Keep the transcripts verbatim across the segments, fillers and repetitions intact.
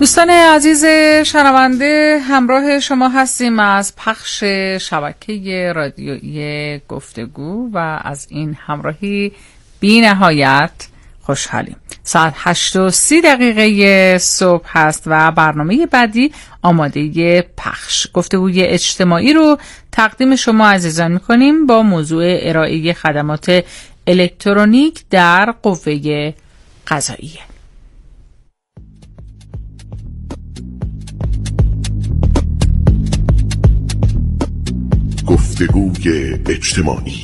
دوستان عزیز شنونده، همراه شما هستیم از پخش شبکه رادیویی گفتگو و از این همراهی بی نهایت خوشحالیم. ساعت هشت و سی دقیقه صبح هست و برنامه بعدی آماده پخش گفتگوی اجتماعی رو تقدیم شما عزیزان میکنیم با موضوع ارائه خدمات الکترونیک در قوه قضاییه. گفتگوی اجتماعی.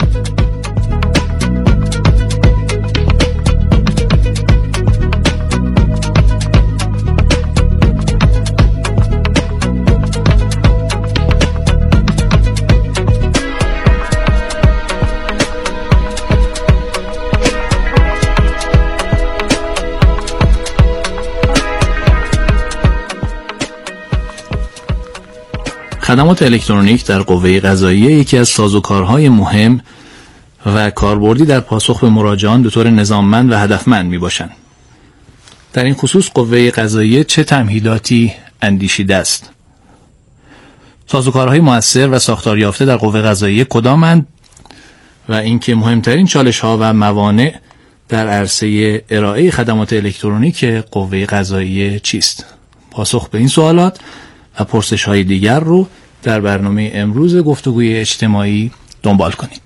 خدمات الکترونیک در قوه قضاییه یکی از سازوکارهای مهم و کاربردی در پاسخ به مراجعان به طور نظاممند و هدفمند می باشند. در این خصوص قوه قضاییه چه تمهیداتی اندیشیده است؟ سازوکارهای مؤثر و ساختار یافته در قوه قضاییه کدامند و اینکه مهمترین چالش‌ها و موانع در عرصه ارائه خدمات الکترونیک قوه قضاییه چیست؟ پاسخ به این سوالات و پرسش‌های دیگر رو در برنامه امروز گفتگوی اجتماعی دنبال کنید.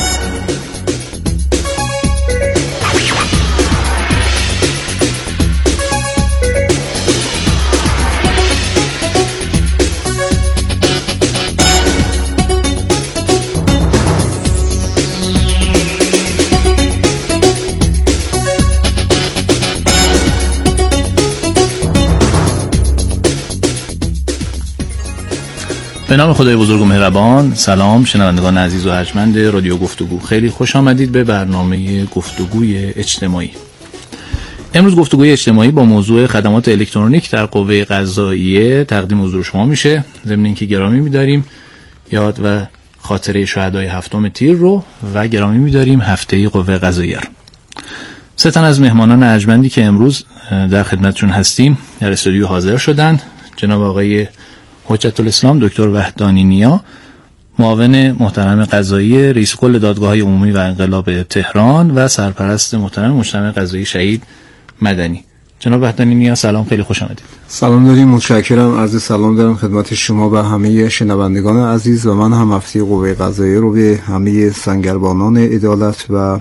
به نام خدای بزرگ و مهربان. سلام شنوندگان عزیز و ارجمند رادیو گفتگو، خیلی خوش آمدید به برنامه گفتگوی اجتماعی. امروز گفتگوی اجتماعی با موضوع خدمات الکترونیک در قوه قضاییه تقدیم حضور شما میشه. ضمن اینکه گرامی می‌داریم یاد و خاطره شهدای هفتم تیر رو و گرامی می‌داریم هفته قوه قضاییه رو. سه تن از مهمانان ارجمندی که امروز در خدمتشون هستیم در استودیو حاضر شدن. جناب آقای حجت الاسلام دکتر وحدانی نیا، معاون محترم قضایی رئیس کل دادگاه‌های عمومی و انقلاب تهران و سرپرست محترم مجتمع قضایی شهید مدنی. جناب وحدانی نیا سلام، خیلی خوش آمدید. سلام داریم، متشکرم. عرض سلام دارم خدمت شما و همه شنوندگان عزیز و من هم هفته قوه قضاییه رو به همه سنگربانان عدالت و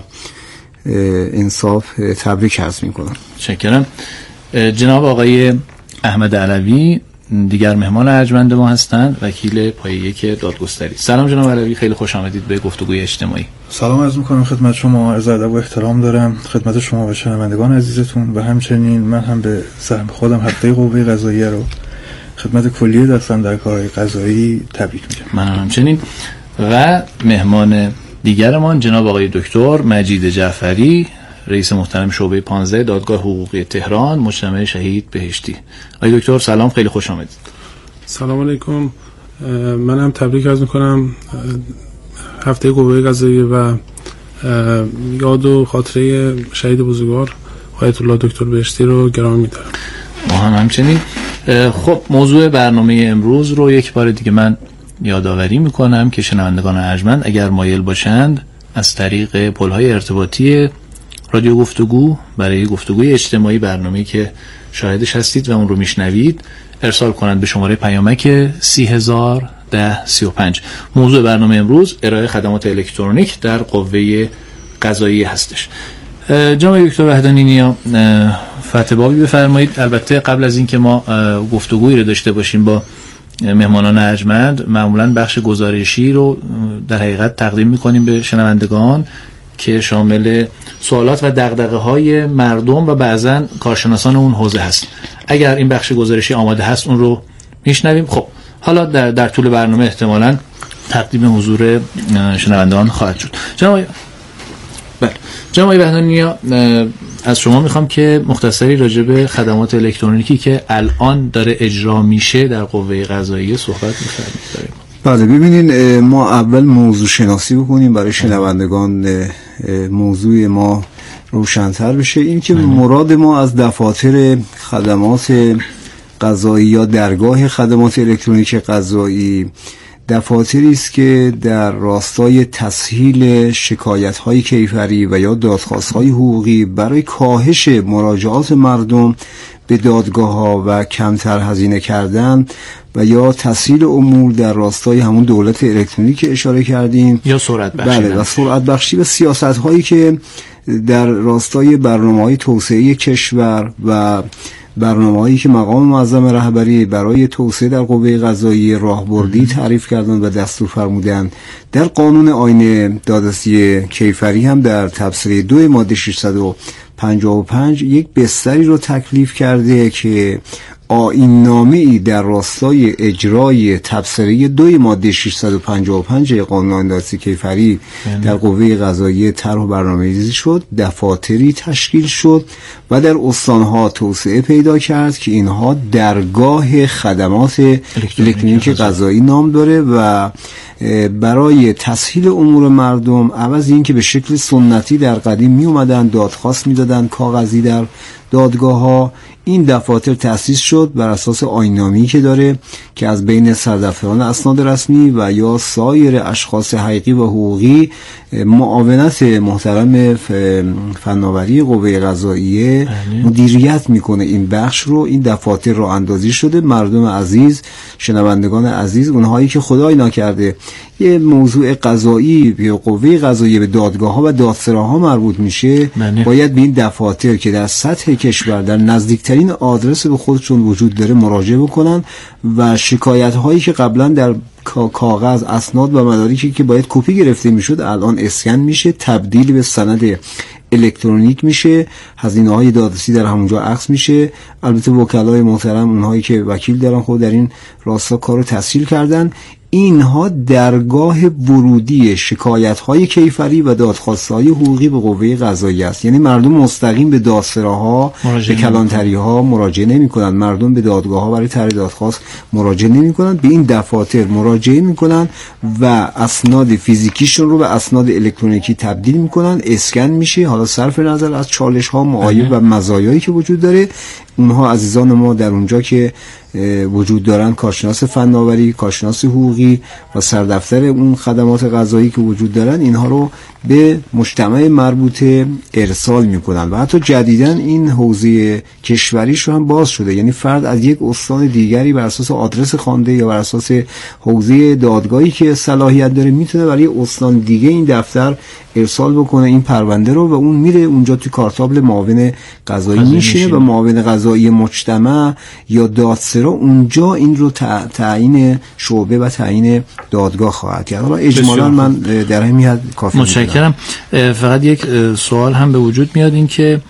انصاف تبریک عرض می‌کنم. متشکرم. جناب آقای احمد علوی دیگر مهمان ارجمند ما هستند، وکیل پایه یک دادگستری. سلام جناب علوی، خیلی خوش آمدید به گفتگوی اجتماعی. سلام عرض می‌کنم خدمت شما، عرض ادب و احترام دارم خدمت شما و شنوندگان عزیزتون و همچنین من هم به سهم خودم هفته قوه قضاییه رو خدمت کلیه دستان در کارهای قضایی تبریک میگم. من همچنین. و مهمان دیگرمان جناب آقای دکتر مجید جعفری، رئیس محترم شعبه پانزده دادگاه حقوقی تهران، مجتمع شهید بهشتی. آقای دکتر سلام، خیلی خوش آمدید. سلام علیکم. من هم تبریک عرض می‌کنم هفته قوه قضاییه و یاد و خاطره شهید بزرگوار آیت الله دکتر بهشتی رو گرامی می‌دارم. ما هم همچنین. خب موضوع برنامه امروز رو یک بار دیگه من یادآوری می‌کنم که شنوندگان ارجمند اگر مایل باشند از طریق پل‌های ارتباطی رادیو گفتگو برای گفتگوی اجتماعی، برنامه‌ای که شاهدش هستید و اون رو میشنوید، ارسال کنند به شماره پیامک سی هزار ده سی و پنج. موضوع برنامه امروز ارائه خدمات الکترونیک در قوه قضاییه هستش. جناب دکتر وحدانی نیا فتح بابی بفرمایید. البته قبل از اینکه ما گفتگویی رو داشته باشیم با مهمانان ارجمند، معمولاً بخش گزارشی رو در حقیقت تقدیم می‌کنیم به شنوندگان که شامل سوالات و دغدغه‌های مردم و بعضاً کارشناسان اون حوزه هست. اگر این بخش گزارشی آماده هست اون رو میشنویم. خب حالا در در طول برنامه احتمالاً تقدیم حضور شنوندگان خواهد شد. جناب بله جناب وحدانی، از شما میخوام که مختصری راجع به خدمات الکترونیکی که الان داره اجرا میشه در قوه قضاییه صحبت می‌کنید. بله ببینین، ما اول موضوع شناسی بکنیم برای شنوندگان. موضوع ما روشن‌تر بشه. این که مراد ما از دفاتر خدمات قضایی یا درگاه خدمات الکترونیک قضایی دفاتری است که در راستای تسهیل شکایت‌های کیفری و یا دادخواست‌های حقوقی برای کاهش مراجعات مردم به دادگاه‌ها و کمتر هزینه کردن و یا تسهیل امور در راستای همون دولت الکترونیک که اشاره کردیم یا سرعت بخشی. بله و سرعت بخشی و سیاست‌هایی که در راستای برنامه‌های توسعه کشور و برنامه‌هایی که مقام معظم رهبری برای توسعه در قوه قضاییه راهبردی تعریف کردند و دستور فرمودند، در قانون آیین دادرسی کیفری هم در تبصره دو ماده ششصد و پنجاه و پنج یک بستری رو تکلیف کرده که آیین نامه‌ای در راستای اجرای تبصره دو ماده ششصد و پنجاه و پنج قانون آیین دادرسی کیفری در قوه قضاییه طرح و برنامه‌ریزی شد، دفاتری تشکیل شد و در استان‌ها توسعه پیدا کرد که اینها درگاه خدمات الکترونیک قضایی نام داره و برای تسهیل امور مردم عوض این که به شکل سنتی در قدیم می اومدن دادخواست میدادن کاغذی در دادگاه ها، این دفاتر تأسیس شد بر اساس آیین‌نامه‌ای که داره که از بین سردفتران اسناد رسمی و یا سایر اشخاص حقیقی و حقوقی معاونت محترم فناوری قوه قضاییه مدیریت میکنه این بخش رو. این دفاتر رو اندازی شده. مردم عزیز، شنوندگان عزیز، اونهایی که خدای نکرده یه موضوع قضایی به قوه قضاییه به دادگاه ها و دادسراها مربوط میشه بله. باید به این دفاتر که در سطح کشور در نزدیکترین آدرس به خودشون وجود داره مراجعه بکنن و شکایت هایی که قبلا در کاغذ، اسناد و مدارکی که باید کپی گرفته میشد الان اسکن میشه، تبدیل به سند الکترونیک میشه، هزینه های دادرسی در همونجا عکس میشه. البته وکلای محترم، اونهایی که وکیل دارن، خود در این راستا کارو تسهیل کردن. اینها درگاه ورودی شکایت‌های کیفری و دادخواست‌های حقوقی به قوه قضاییه است. یعنی مردم مستقیم به دادسراها، به کلانتری‌ها مراجعه نمی‌کنند، مردم به دادگاه‌ها برای طرح دادخواست مراجعه نمی‌کنند، به این دفاتر مراجعه می‌کنند و اسناد فیزیکیشون رو به اسناد الکترونیکی تبدیل می‌کنند، اسکن میشه. حالا صرف نظر از چالش‌ها، معایب و مزایایی که وجود داره، اونها عزیزان ما در اونجا که وجود دارن، کارشناس فناوری، کارشناس حقوقی و سردفتر اون خدمات قضایی که وجود دارن، اینها رو به مجتمع مربوطه ارسال میکنن و حتی جدیداً این حوزه کشوریش رو هم باز شده. یعنی فرد از یک استان دیگری بر اساس آدرس خوانده یا بر اساس حوزه دادگاهی که صلاحیت داره میتونه برای استان دیگه این دفتر ارسال بکنه این پرونده رو و اون میره اونجا تو کارتابل معاون قضایی میشه و معاون قضایی مجتمع یا دادسرا اونجا این رو تعیین شعبه و تعیین دادگاه خواهد کرد. حالا اجمالا من در همین حد کافی متشکرم. فقط یک سوال هم به وجود میاد، این که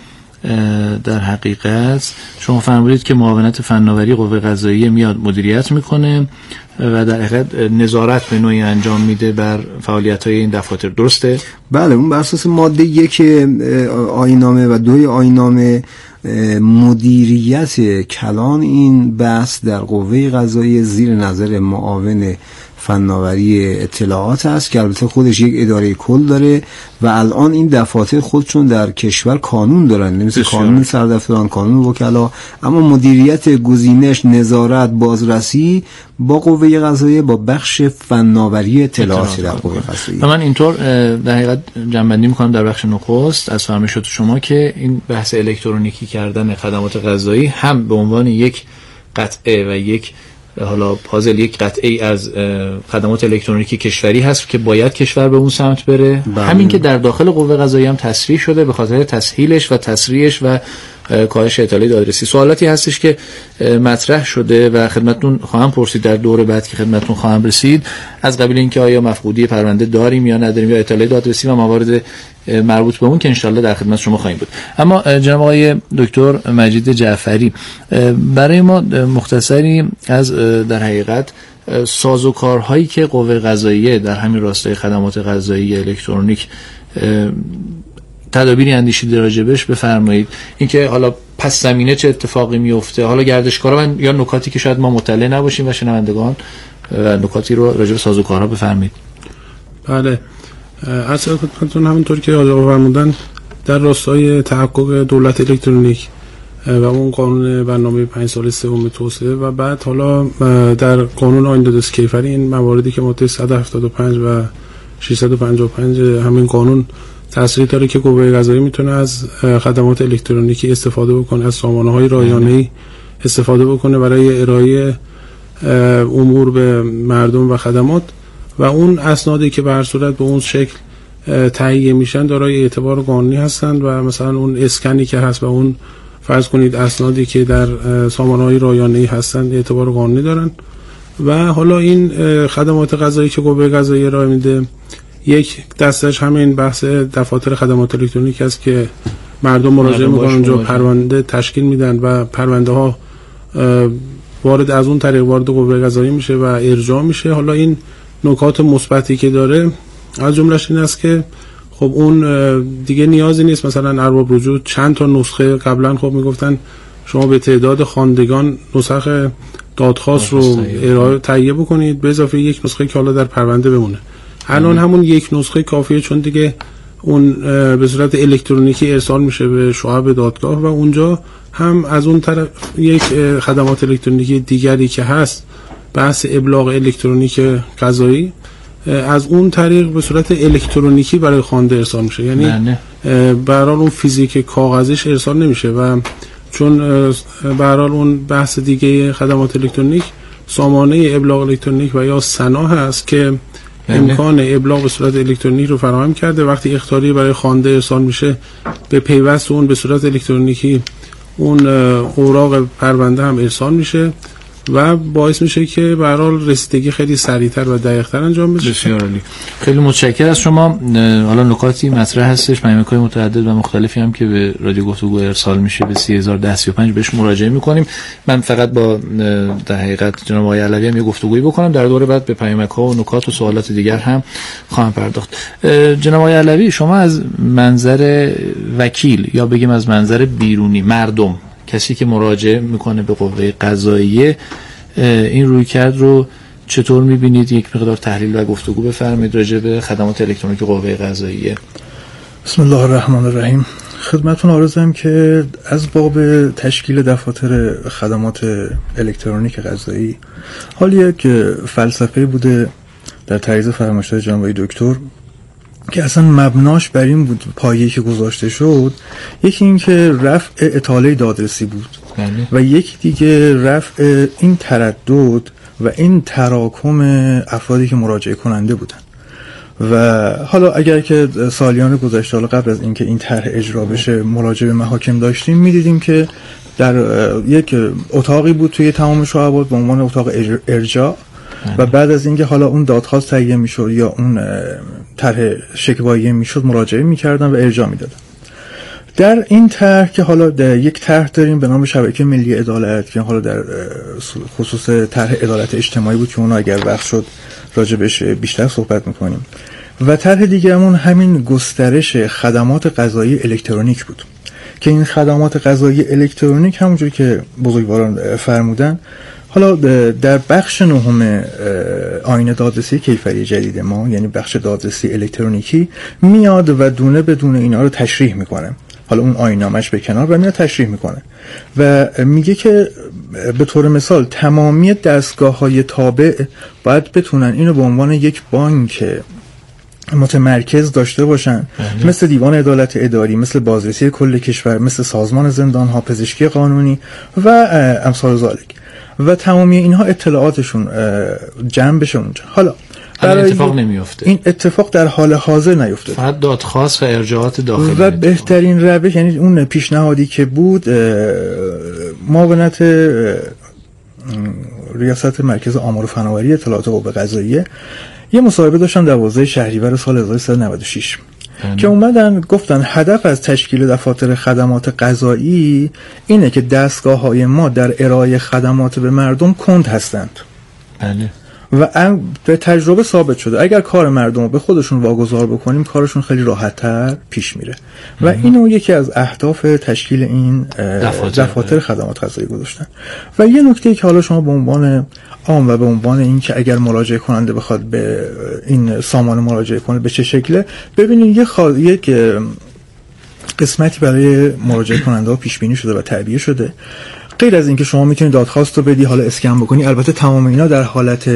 در حقیقت شما فرمودید که معاونت فناوری قوه قضاییه میاد مدیریت میکنه و در حقیقت نظارت به نوعی انجام میده بر فعالیت‌های این دفاتر، درسته؟ بله، اون بر اساس ماده یک آیین‌نامه و دوی آیین‌نامه مدیریت کلان این بحث در قوه قضاییه زیر نظر معاون فناوری اطلاعات است که البته خودش یک اداره کل داره و الان این دفاتر خودشون در کشور کانون دارن، مثل کانون سردفتران، کانون وکلا، اما مدیریت، گزینش، نظارت، بازرسی با قوه قضاییه با بخش فناوری اطلاعات در قوه قضاییه. و من اینطور در حقیقت جنبندی میکنم در بخش نخست از فرمایشات شما که این بحث الکترونیکی کردن خدمات قضایی هم به عنوان یک قطعه و یک حالا پازل، یک قطعه از خدمات الکترونیکی کشوری هست که باید کشور به اون سمت بره. بله. همین که در داخل قوه قضاییه هم تصریح شده به خاطر تسهیلش و تسریعش و کاهش اطلاعی دادرسی. سوالاتی هستش که مطرح شده و خدمتتون خواهم پرسید در دور بعد که خدمتتون خواهم رسید، از قبیل اینکه آیا مفقودی پرونده داریم یا نداریم یا اطلاعی دادرسی و موارد مربوط به اون که انشالله در خدمت شما خواهیم بود. اما جناب آقای دکتر مجید جعفری، برای ما مختصری از در حقیقت سازوکارهایی که قوه قضاییه در همین راستای خدمات قضایی الکترونیک تدابیری اندیشیده راجبش بفرمایید. اینکه حالا پس زمینه چه اتفاقی میفته، حالا گردشکارا یا نکاتی که شاید ما مطلع نباشیم و شنوندگان نکاتی رو راجب سازوکارها بفرمایید. بله، اصلا خدمتتون همونطور که آقا فرمودن در راستای تحقق دولت الکترونیک و اون قانون برنامه پنج سال سوم توسعه و بعد حالا در قانون آیین دادرسی کیفری این مواردی که ماده صد و هفتاد و پنج و ششصد و پنجاه و پنج همین قانون تأثیری داره که قوه قضاییه میتونه از خدمات الکترونیکی استفاده بکنه، از سامانه‌های رایانه‌ای استفاده بکنه برای ارائه امور به مردم و خدمات و اون اسنادی که به هر صورت به اون شکل تهیه میشن دارای اعتبار قانونی هستند و مثلا اون اسکنی که هست و اون فرض کنید اسنادی که در سامانه‌های رایانه‌ای هستند اعتبار قانونی دارن و حالا این خدمات قضایی که قوه قضاییه ارائه میده یک دستش همین بحث دفاتر خدمات الکترونیک است که مردم مراجعه میکنن اونجا پرونده تشکیل میدن و پرونده ها وارد از اون طریق وارد قوه قضاییه میشه و ارجاع میشه. حالا این نکات مثبتی که داره از جملهش این است که خب اون دیگه نیازی نیست مثلا ارباب رجوع چند تا نسخه قبلا خب میگفتن شما به تعداد خواندگان نسخ دادخواست رو ارائه تهیه بکنید به اضافه یک نسخه که حالا در پرونده بمونه. الان همون یک نسخه کافیه چون دیگه اون به صورت الکترونیکی ارسال میشه به شعب دادگاه و اونجا هم از اون طرف یک خدمات الکترونیکی دیگری که هست بحث ابلاغ الکترونیک قضایی از اون طریق به صورت الکترونیکی برای خوانده ارسال میشه، یعنی به هر حال اون فیزیک کاغذیش ارسال نمیشه و چون به هر حال اون بحث دیگه خدمات الکترونیک سامانه ابلاغ الکترونیک و یا سنا هست که امکان ابلاغ به صورت الکترونیک رو فراهم کرده. وقتی اخطاری برای خوانده ارسال میشه به پیوست اون به صورت الکترونیکی اون اوراق پرونده هم ارسال میشه و باعث میشه که به هر حال رسیدگی خیلی سریعتر و دقیق‌تر انجام بشه. بسیار عالی. خیلی متشکرم از شما. حالا نکاتی مطرح هستش، پیامک‌های متعدد و مختلفی هم که به رادیو گفتگو ارسال میشه به سی هزار و ده سی و پنج بهش مراجعه میکنیم. من فقط با در حقیقت جناب آقای علوی هم یه گفتگویی بکنم، در دوره بعد به پیامک‌ها و نکات و سوالات دیگر هم خواهم پرداخت. جناب آقای علوی، شما از منظر وکیل یا بگیم از منظر بیرونی مردم، کسی که مراجعه میکنه به قوه قضاییه، این رویکرد رو چطور میبینید؟ یک مقدار تحلیل و گفتگو بفرمایید راجع به خدمات الکترونیکی قوه قضاییه. بسم الله الرحمن الرحیم. خدمتتون عرضم که از باب تشکیل دفاتر خدمات الکترونیک قضایی حال یک فلسفه بوده در تعریض فرمایشات جناب دکتر که اصلا مبناش بر این بود، پایه‌ای که گذاشته شد یکی این که رفع اطاله دادرسی بود بله. و یک دیگه رفع این تردد و این تراکم افرادی که مراجعه کننده بودن. و حالا اگر که سالیان گذشته حالا قبل از اینکه این طرح اجرا بشه مراجعه به محاکم داشتیم، می‌دیدیم که در یک اتاقی بود توی تمام شعبات به عنوان اتاق ارجاع و بعد از اینکه حالا اون دادخواست تهیه میشد یا اون طرح شکواییه میشد مراجعه میکردن و ارجاع میدادن. در این طرح که حالا در یک طرح داریم به نام شبکه ملی عدالت که حالا در خصوص طرح عدالت اجتماعی بود که اون اگر وقت شد راجبش بیشتر صحبت میکنیم، و طرح دیگه‌مون همین گسترش خدمات قضایی الکترونیک بود که این خدمات قضایی الکترونیک همونجوری که بزرگواران فرمودن حالا در بخش نهم آیین دادرسی کیفری جدید ما، یعنی بخش دادرسی الکترونیکی، میاد و دونه به دونه اینا رو تشریح میکنه. حالا اون آیین‌نامه‌اش به کنار و میاد تشریح میکنه و میگه که به طور مثال تمامی دستگاه‌های تابع باید بتونن اینو به عنوان یک بانک متمرکز داشته باشن، بله. مثل دیوان عدالت اداری، مثل بازرسی کل کشور، مثل سازمان زندان‌ها، پزشکی قانونی و امثال ذالک، و تمامی اینها اطلاعاتشون جمع بشه اونجا. حالا این اتفاق نمیفته، این اتفاق در حال حاضر نیفته، فقط دادخواست و ارجاعات داخلی و بهترین روش یعنی اون پیشنهادی که بود معاونت ریاست مرکز آمار و فناوری اطلاعات قوه قضاییه یه مصاحبه داشتن دوازده شهریور سال هزار و سیصد و نود و شش که اومدن گفتن هدف از تشکیل دفاتر خدمات قضایی اینه که دستگاه‌های ما در ارائه خدمات به مردم کند هستند. بله. و به تجربه ثابت شده اگر کار مردم رو به خودشون واگذار بکنیم کارشون خیلی راحت‌تر پیش میره و اینو یکی از اهداف تشکیل این دفاتر, دفاتر خدمات قضایی گذاشتن. و یه نکته که حالا شما به عنوان عام و به عنوان این که اگر مراجعه کننده بخواد به این سامان مراجعه کنه به چه شکله، ببینید یه خال... یک قسمتی برای مراجعه کننده ها پیش بینی شده و تعبیه شده. غیر از اینکه شما میتونید دادخواست رو بدی حالا اسکن بکنی، البته تمام اینا در حالت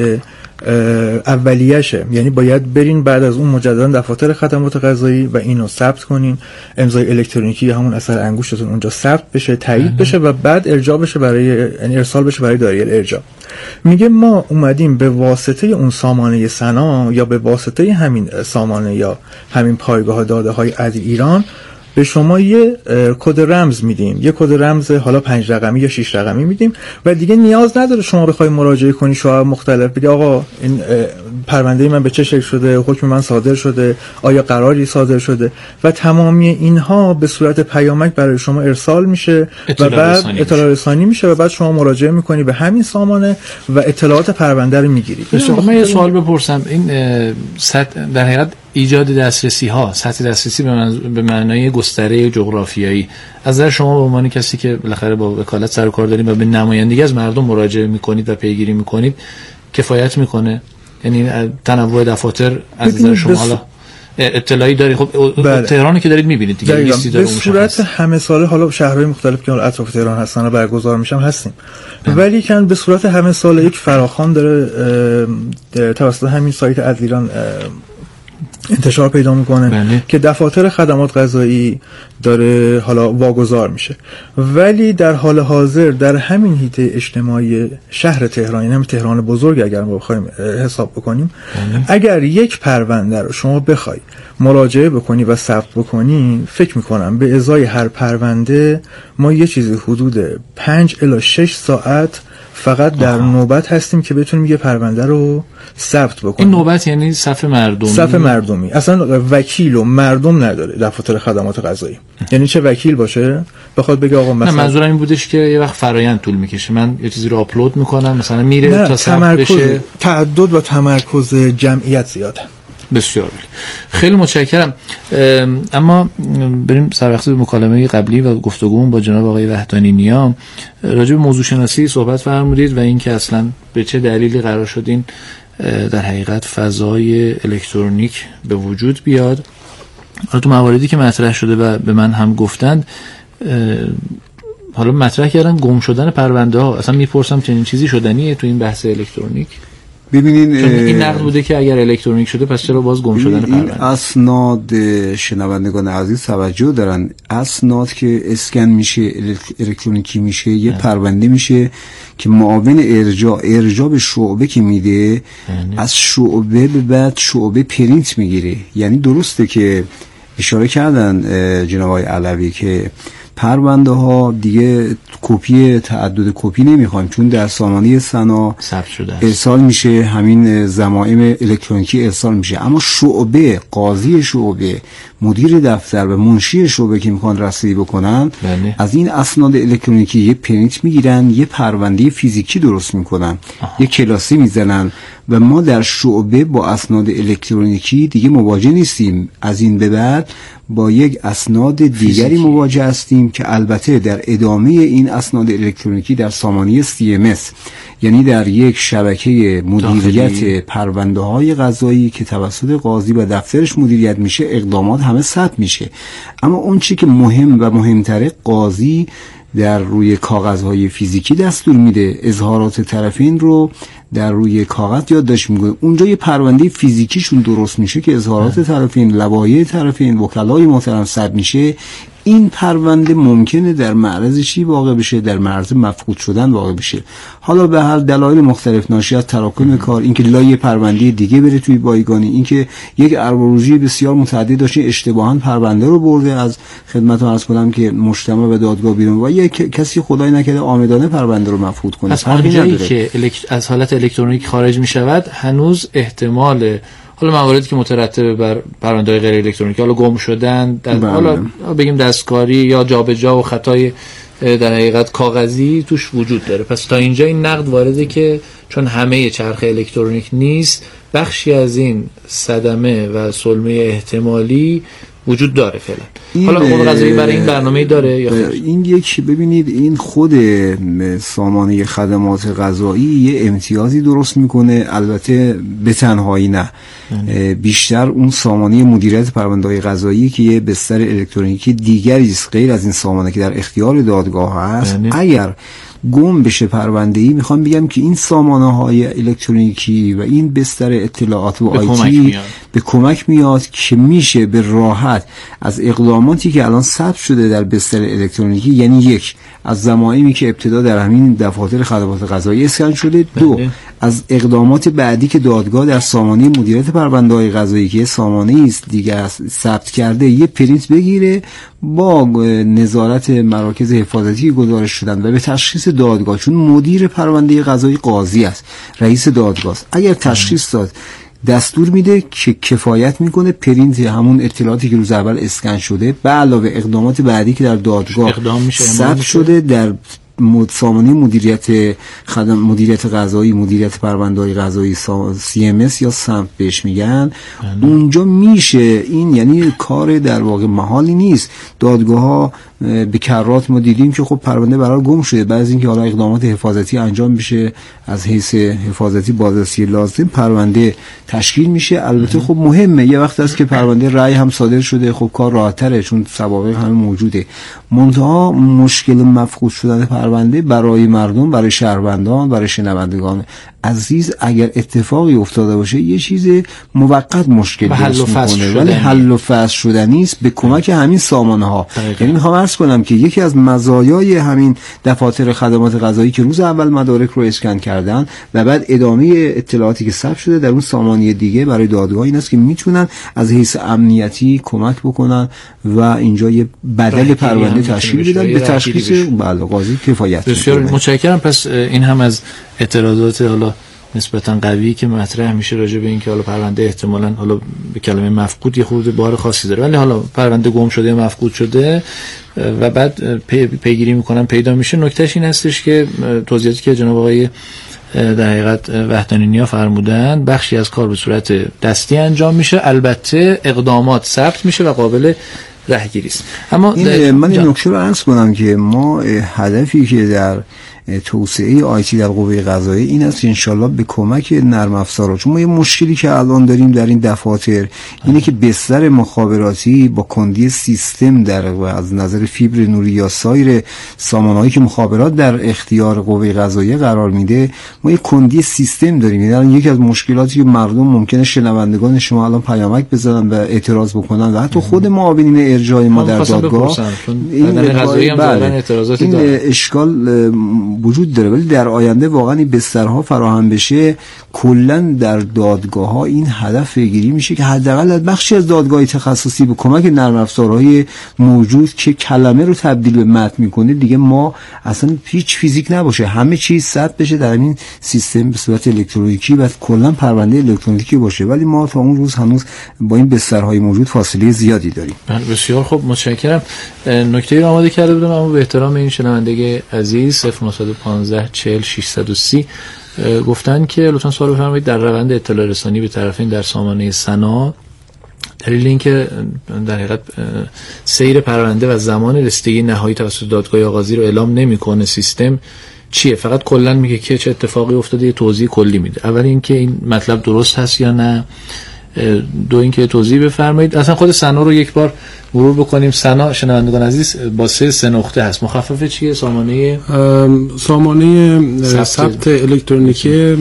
اولیه‌شه، یعنی باید برین بعد از اون مجددا دفاتر خدمات قضایی و اینو ثبت کنین، امضای الکترونیکی همون اثر انگشتتون اونجا ثبت بشه، تایید بشه و بعد ارجاع بشه برای، یعنی ارسال بشه برای دایره الارجاع. میگه ما اومدیم به واسطه اون سامانه سنا یا به واسطه همین سامانه یا همین پایگاه داده های عدل ایران به شما یه کد رمز میدیم، یه کد رمز حالا پنج رقمی یا شش رقمی میدیم و دیگه نیاز نداره شما بخوای مراجعه کنی شعب مختلف بگی آقا این پرونده من به چه شکل شده، حکم من صادر شده، آیا قراری صادر شده و تمامی اینها به صورت پیامک برای شما ارسال میشه و بعد اطلاع رسانی میشه و بعد شما مراجعه میکنی به همین سامانه و اطلاعات پرونده رو میگیری. من یه سوال بپرسم، این در حقیقت ایجاد دسترسی ها، سطح دسترسی به, من... به معنای گستره جغرافیایی، از نظر شما به عنوان کسی که بالاخره با وکالت سر و کار دارید و به نمایندگی از مردم مراجعه میکنید و پیگیری میکنید، کفایت میکنه؟ یعنی تنوع دفاتر از نظر شما حالا اطلاعی داری؟ خب بله. تهرانی که دارید میبینید دیگه لیستی داره، به صورت همه ساله حالا شهرهای مختلف که اطراف تهران هستن و برگزار میشن هستیم، ولی کن به صورت همه ساله یک فراخوان داره توسط همین سایت عدل ایران انتشار پیدا میکنه بله. که دفاتر خدمات قضایی داره حالا واگذار میشه، ولی در حال حاضر در همین حیطه اجتماعی شهر تهران، یعنی تهران بزرگ اگر ما بخوایم حساب بکنیم بله. اگر یک پرونده رو شما بخوای مراجعه بکنی و ثبت بکنی، فکر میکنم به ازای هر پرونده ما یه چیزی حدود پنج الی شش ساعت فقط در آه. نوبت هستیم که بتونیم یه پرونده رو ثبت بکنیم. این نوبت یعنی صف مردمی؟ صف مردمی. اصلا وکیل و مردم نداره دفاتر خدمات قضایی. یعنی چه وکیل باشه بخواد بگه آقا مثلا، نه منظورم این بودش که یه وقت فرایند طول میکشه، من یه چیزی رو آپلود میکنم مثلا میره تا ثبت بشه، تعدد و تمرکز جمعیت زیاده. بسیار بلی. خیلی متشکرم. اما بریم سر وقت به مکالمه قبلی و گفتگومون با جناب آقای وحدانی نیا. راجع به موضوع شناسی صحبت فرمودید و اینکه اصلا به چه دلیلی قرار شد این در حقیقت فضای الکترونیک به وجود بیاد. حالا تو مواردی که مطرح شده و به من هم گفتند، حالا مطرح کردن گم شدن پرونده ها، اصلا میپرسم چنین چیزی شدنیه تو این بحث الکترونیک؟ ببینین این نقد بوده که اگر الکترونیک شده پس چرا باز گم شدن پرونده؟ این اسناد شنوندگان عزیز توجه دارن، اسناد که اسکن میشه الکترونیکی میشه یه نه. پرونده میشه که معاون ارجاع ارجاع به شعبه که میده نه. از شعبه به بعد شعبه پرینت میگیره. یعنی درسته که اشاره کردن جناب آقای علوی که پرونده ها دیگه کپی تعدد کپی نمیخوایم، چون در سامانه سنا ثبت شده ارسال میشه، همین ضمائم الکترونیکی ارسال میشه، اما شعبه، قاضی شعبه، مدیر دفتر و منشی شعبه که میخوان رسیدگی بکنن بله. از این اسناد الکترونیکی یه پرینت میگیرن، یه پرونده فیزیکی درست میکنن، آها. یه کلاسی میزنن و ما در شعبه با اسناد الکترونیکی دیگه مواجه نیستیم. از این به بعد با یک اسناد دیگری مواجه هستیم که البته در ادامه این اسناد الکترونیکی در سامانه سی ام اس، یعنی در یک شبکه مدیریت پرونده های قضایی که توسط قاضی و دفترش مدیریت میشه، اقدامات همه ثبت میشه. اما اون چی که مهم و مهمتره، قاضی در روی کاغذهای فیزیکی دستور میده، اظهارات طرفین رو در روی کاغذ یادداشت میکنه. اونجا یه پرونده فیزیکیشون درست میشه که اظهارات طرفین، لوایح طرفین، وکلای محترم ثبت میشه. این پرونده ممکنه در معرض چی واقع بشه؟ در معرض مفقود شدن واقع بشه. حالا به هر دلایل مختلف ناشی از تراکم کار، اینکه لای پرونده دیگه بره توی بایگانی، اینکه یک ارواروژی بسیار متعدد داشته اشتباهاً پرونده رو برده، از خدمتتون عرض کنم که مجتمع و دادگاه بیرون و یک کسی خدای نکرده عامدانه پرونده رو مفقود کنه. پس اونجایی که الکت... از حالت الکترونیک خارج می شود، هنوز احتمال حالا مواردی که مترتب بر پرونده‌های غیر الکترونیکی، حالا گم شدن، حالا بگیم دستکاری یا جابجا و خطای در حقیقت کاغذی توش وجود داره. پس تا اینجا این نقد وارده که چون همه چرخ الکترونیک نیست، بخشی از این صدمه و سلمه احتمالی وجود داره فعلا. حالا قوه قضاییه برای این برنامه‌ای داره یا خیر؟ این یک ببینید این خود سامانه خدمات قضایی یه امتیازی درست میکنه، البته به تنهایی نه، بیشتر اون سامانه مدیریت پرونده‌های قضایی که یه بستر الکترونیکی دیگری است غیر از این سامانه که در اختیار دادگاه هست، اگر گم بشه پرونده‌ای، میخوام بگم که این سامانه‌های الکترونیکی و این بستر اطلاعات و آیتی به کمک میاد که میشه به راحت از اقداماتی که الان ثبت شده در بستر الکترونیکی، یعنی یک از ضمایمی که ابتدا در همین دفاتر خدمات قضایی اسکن شده، دو از اقدامات بعدی که دادگاه در سامانه مدیریت پرونده‌های قضایی که سامانه‌ای است دیگه ثبت کرده، یه پرینت بگیره با نظارت مراکز حفاظتی گزارش شدن و به تشخیص دادگاه، چون مدیر پرونده قضایی قاضی است، رئیس دادگاه است، اگر تشخیص داد دستور میده که کفایت میکنه پرینت همون اطلاعاتی که روز اول اسکن شده به علاوه اقدامات بعدی که در دادگاه ثبت شده در سامانه مدیریت خدم مدیریت قضایی، مدیریت پرونده‌های قضایی، سی ام اس یا سمت بهش میگن، اونجا میشه این، یعنی کار در واقع محالی نیست. دادگاه ها به کرات ما دیدیم که خب پرونده برای گم شده، بعد از اینکه حالا اقدامات حفاظتی انجام بشه از حیث حفاظتی بازرسی لازم، پرونده تشکیل میشه. البته خب مهمه، یه وقت است که پرونده رأی هم صادر شده، خب کار راحت‌تره چون سوابق همه موجوده. منتها مشکل مفقود شدن پرونده برای مردم، برای شهروندان، برای شنوندگان عزیز اگر اتفاقی افتاده باشه یه چیز موقت مشکل درست میکنه، ولی حل و فصل شدنی است به کمک همین سامانه ها. یعنی میخوام عرض کنم که یکی از مزایای همین دفاتر خدمات قضایی که روز اول مدارک رو اسکن کردن و بعد ادامه اطلاعاتی که ثبت شده در اون سامانه دیگه برای دادگاه این است که میتونن از حیث امنیتی کمک بکنن و اینجا یه بدل پرونده تشکیل بدن به تشخیص بله قاضی کفایت. بسیار متشکرم. پس این هم از اعتراضات حالا نسبتا قوی که مطرح میشه راجع به این که حالا پرونده احتمالاً حالا به کلمه مفقود یه خورده بار خاصی داره، ولی حالا پرونده گم شده یا مفقود شده و بعد پی پیگیری میکنن پیدا میشه. نکتهش این هستش که توضیحاتی که جناب آقای در حقیقت وحدانی‌نیا فرمودن، بخشی از کار به صورت دستی انجام میشه، البته اقدامات ثبت میشه و قابل رهگیری است. اما این من این نکته رو عرض کنم که ما هدفی که در توسعه آیتی در قوه قضاییه این است که انشالله به کمک نرم افزارها، چون ما یه مشکلی که الان داریم در این دفاتر اینه که بستر مخابراتی با کندی سیستم در از نظر فیبر نوری یا سایر سامانهایی که مخابرات در اختیار قوه قضاییه قرار میده، ما یه کندی سیستم داریم. یعنی یکی از مشکلاتی که مردم ممکنه شنوندگان شما الان پیامک بزنن و اعتراض بکنن و حتی خود معاونین ارجاع ما در دادگاه این قضایی هم دارن اعتراضاتی دارن، این اشکال وجود داره. ولی در آینده واقعا این بسترها فراهم بشه، کلا در دادگاه ها این هدف گیری میشه که حداقل بخشی از دادگاه تخصصی به کمک نرم افزارهای موجود که کلمه رو تبدیل به متن میکنه، دیگه ما اصلا هیچ فیزیک نباشه، همه چیز ثبت بشه در این سیستم به صورت الکترونیکی و کلا پرونده الکترونیکی باشه. ولی ما تا اون روز هنوز با این بسترهای موجود فاصله زیادی داریم. بسیار خوب، متشکرم. نکته رو آماده کرده بودم اما به احترام این شنونده عزیز صفر نه یک پنج چهل ششصد و سی گفتن که لطفا سوال بفرمایید در روند اطلاع رسانی به طرفین در سامانه سنا دلیل اینکه در حقیقت سیر پرونده و زمان رسیدگی نهایی توسط دادگاه آغازی رو اعلام نمیکنه سیستم چیه؟ فقط کلا میگه که چه اتفاقی افتاده، یه توضیح کلی میده. اول اینکه این مطلب درست هست یا نه، دو اینکه توضیح بفرمایید. اصلا خود سنا رو یک بار مرور بکنیم. سنا شنوندگان عزیز با سه سه نقطه هست، مخفف چیه؟ سامانه سامانه ثبت الکترونیکی به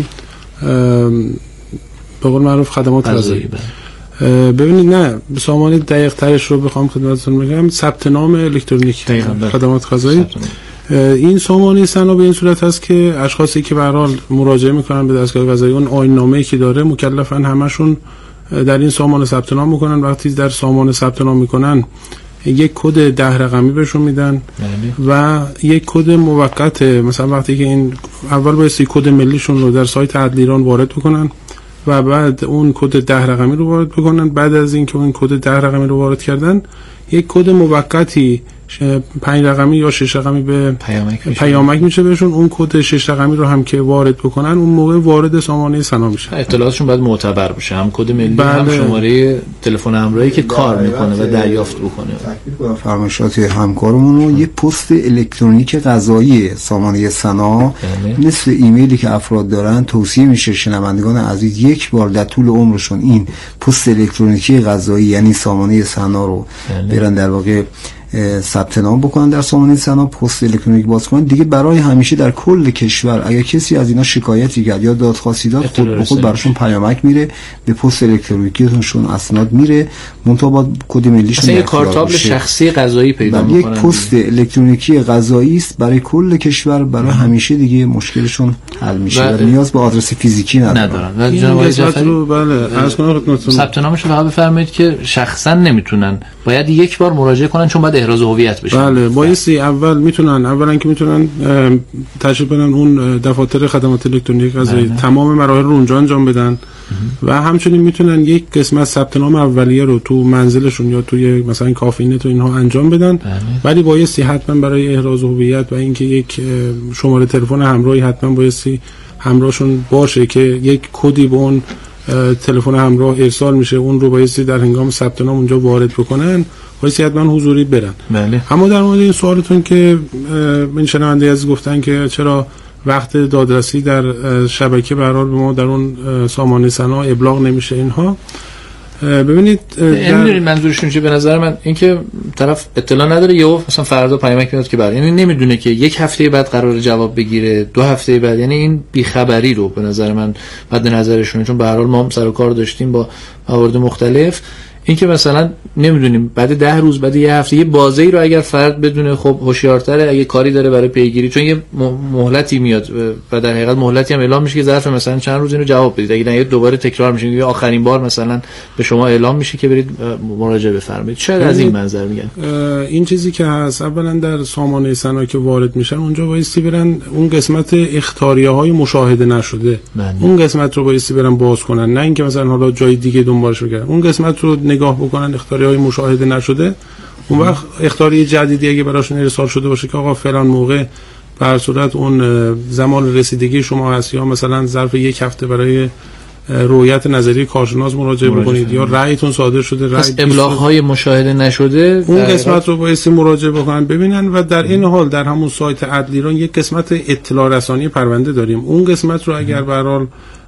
قول معروف خدمات قضایی. ببینید نه سامانه دقیق ترش رو بخوام خدمتتون بگم، ثبت نام الکترونیک خدمات قضایی. این سامانه سنا به این صورت هست که اشخاصی که به هر حال مراجعه میکنن به دستگاه قضایی اون آیین نامه‌ای که داره مکلفن همشون در این سامانه ثبت نام میکنن. وقتی در سامانه ثبت نام میکنن یک کد ده رقمی بهشون میدن و یک کد موقت. مثلا وقتی که این اول بایستی کد ملیشون رو در سایت عدل ایران وارد بکنن و بعد اون کد ده رقمی رو وارد بکنن. بعد از اینکه اون کد ده رقمی رو وارد کردن یک کد موقتی پنج رقمی یا شش رقمی به پیامک میشه. پیامک میشه بهشون. اون کد شش رقمی رو هم که وارد بکنن اون موقع وارد سامانه سنا میشه. اطلاعاتشون باید معتبر باشه، هم کد ملی بله. هم شماره تلفن همراهی که کار میکنه و دریافت بکنه. تاکید کنم فرمایشات همکارمون رو، یه پست الکترونیک قضایی سامانه سنا مثل ایمیلی که افراد دارن توصیه میشه شنوندگان عزیز یک بار در طول عمرشون این پست الکترونیکی قضایی یعنی سامانه سنا رو بله. برن در واقع ثبت نام بکنن در سامانه سنا، پست الکترونیک باز کنن دیگه برای همیشه در کل کشور. اگر کسی از اینا شکایتی کرد یا دادخواستی داد خود به خود براشون پیامک میره، به پست الکترونیکیشون اسناد میره، منتها با کد ملیشون یه کارتابل شخصی قضایی پیدا میکنن. یک پست الکترونیکی قضایی است برای کل کشور، برای همیشه دیگه مشکلشون حل میشه و نیاز به آدرس فیزیکی ندارن. و جناب آقای جعفری رو بله عرض کنم خدمتتون ثبت نامش رو فقط بفرمایید که شخصا نمیتونن، باید یک بار مراجعه کنن چون باید احراز هویت بشه. بله بایستی اول میتونن اولا که میتونن تشریف برن اون دفاتر خدمات الکترونیک قضایی تمام مراحل رو اونجا انجام بدن و همچنین میتونن یک قسمت ثبت نام اولیه رو تو منزلشون یا توی مثلا کافینه تو اینها انجام بدن. بله. ولی بایستی حتما برای احراز هویت و اینکه یک شماره تلفن همراهی حتما بایستی همراهشون باشه که یک کدی به اون تلفن همراه ارسال میشه، اون رو بایستی در هنگام ثبت نام اونجا وارد بکنن، بایستی حتما حضوری برن. بله. اما در مورد این سوالتون که من شنونده از گفتن که چرا وقت دادرسی در شبکه به هر حال به ما در اون سامانه سنا ابلاغ نمیشه، اینها ببینید در... منظورشون چیه؟ به نظر من اینکه طرف اطلاع نداره، یهو مثلا فردا پیامک میاد که برای یعنی نمیدونه که یک هفته بعد قرار جواب بگیره، دو هفته بعد، یعنی این بیخبری رو به نظر من بعد نظرشونه، چون به هر حال ما هم سر و کار داشتیم با موارد مختلف. این که مثلا نمیدونیم بعد ده روز بعد یه هفته یه بازی رو اگر فرد بدونه خب هوشیارتره، اگه کاری داره برای پیگیری، چون یه مهلتی میاد و در حقیقت مهلتی هم اعلام میشه که ظرف مثلا چند روز اینو جواب بدید، اگه نه دوباره تکرار میشه یا آخرین بار مثلا به شما اعلام میشه که برید مراجعه بفرمایید. شاید از این منظر میگن این چیزی که هست. اولا در سامانه سنا که وارد میشن اونجا بایستی برن اون قسمت اختاریه های مشاهده نشده من. اون قسمت رو بایستی برن باز کنن، نه اینکه مثلا حالا جای دیگه دنبالش بگردن. اون قسمت رو نگاه بکنن، اختاریه‌های مشاهده نشده. اون وقت اختاری جدیدی اگه براشون ارسال شده باشه که آقا فلان موقع به هر صورت اون زمان رسیدگی شما هست یا مثلا ظرف یک هفته برای رؤیت نظری کارشناس مراجعه بکنید یا رأیتون صادر شده، رأی ابلاغ‌های مشاهده نشده اون قسمت رو بایستی مراجعه بکنن ببینن. و در این حال در همون سایت عدل ایران یک قسمت اطلاع رسانی پرونده داریم، اون قسمت رو اگر به هر حال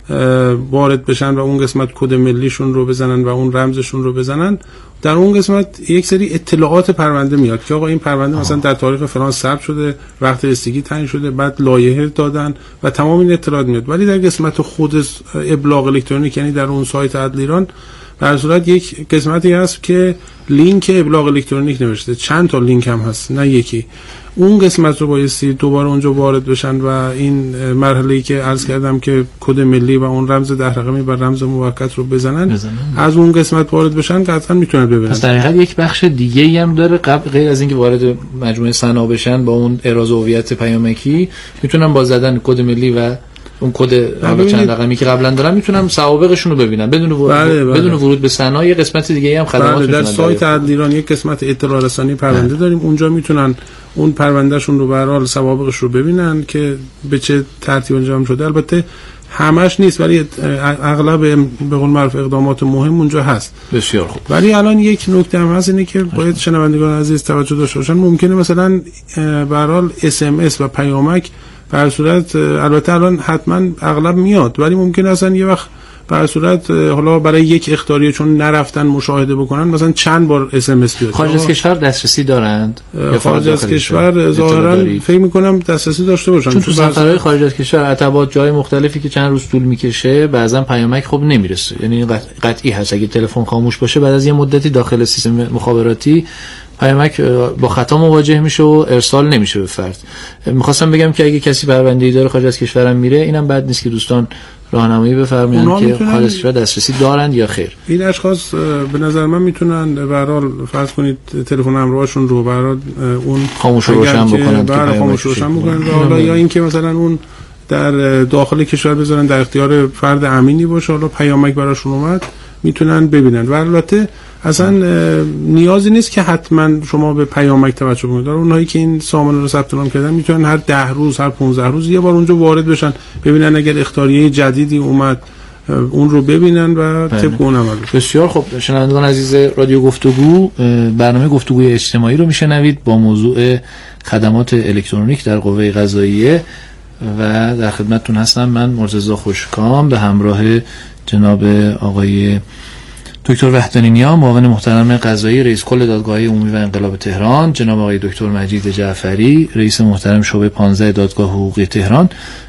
وارد بشن و اون قسمت کد ملیشون رو بزنن و اون رمزشون رو بزنن، در اون قسمت یک سری اطلاعات پرونده میاد که آقا این پرونده آه. مثلا در تاریخ فلان ثبت شده، وقت رسیدگی تعیین شده، بعد لایحه دادن و تمام این اطلاعات میاد. ولی در قسمت خود ابلاغ الکترونیک یعنی در اون سایت عدل ایران به هر صورت یک قسمتی هست که لینک ابلاغ الکترونیک نوشته، چند تا لینک هم هست نه یکی. اون قسمت رو بایستی دوباره اونجا وارد بشن و این مرحله‌ای که عرض کردم که کد ملی و اون رمز ده رقمی و رمز موقت رو بزنن, بزنن. از اون قسمت وارد بشن قطعا میتونن ببینن. پس در حقیقت یک بخش دیگه‌ای هم داره قبل غیر از اینکه وارد مجموعه سنا بشن با اون احراز هویت پیامکی، میتونن با زدن کد ملی و اون کد حالا چند رقمی که قبلا دارن میتونم سوابقشون رو ببینن بدون ورود بله بله. بدون ورود به سنا. یه قسمت دیگه هم خدمات بله. در سایت عدل ایران یک قسمت اطلاع رسانی پرونده بله. داریم، اونجا میتونن اون پروندهشون رو به هر حال سوابقش رو ببینن که به چه ترتیب انجام شده. البته همش نیست ولی اغلب به قول معروف اقدامات مهم اونجا هست. بسیار خوب. ولی الان یک نکته هم هست اینه که باید شنوندگان عزیز توجه داشته باشن. ممکنه مثلا به هر حال اس ام اس و پیامک به هر صورت البته الان حتما اغلب میاد، ولی ممکنه اصلا یه وقت به هر صورت حالا برای یک اختاریه چون نرفتن مشاهده بکنن مثلا چند بار اس ام اس بیاد. خارج از کشور دسترسی دارند؟ خارج از کشور ظاهرا فکر می‌کنم دسترسی داشته باشن، چون تو سفرهای خارج از کشور عتبات جای مختلفی که چند روز طول میکشه بعضا پیامک خب نمیرسه. یعنی قطعی هست اگه تلفن خاموش باشه بعد از یه مدتی داخل سیستم مخابراتی پیامک با خطا مواجه میشه و ارسال نمیشه به فرد. میخواستم بگم که اگه کسی پرونده‌ای داره خارج از کشورم میره، اینم بد نیست که دوستان راهنمایی بفرمایند که خارج از کشور دسترسی دارند یا خیر. این اشخاص به نظر من میتونن به هر حال فرض کنید تلفن همراهشون رو به هر حال اون خاموش روشن بکنن، که خاموش روشن بکنن حالا یا اینکه مثلا اون در داخل کشور بذارن در اختیار فرد امینی باشه، حالا پیامک براشون اومد میتونن ببینن. و البته اصلا نیازی نیست که حتما شما به پیامک توجه کنید. اونایی که این سامانه رو ثبت نام کردن میتونن هر ده روز هر پانزده روز یه بار اونجا وارد بشن، ببینن اگر اخطاریه جدیدی اومد اون رو ببینن و طبق اون عمل. بسیار خب. شنوندگان عزیز رادیو گفتگو، برنامه گفتگوی اجتماعی رو میشنوید با موضوع خدمات الکترونیک در قوه قضاییه و در خدمتتون هستم من مرتضی خوشکام به همراه جناب آقای دکتر وحدانی نیا، معاون محترم قضایی رئیس کل دادگاه عمومی و انقلاب تهران، جناب آقای دکتر مجید جعفری، رئیس محترم شعبه پانزده دادگاه حقوقی تهران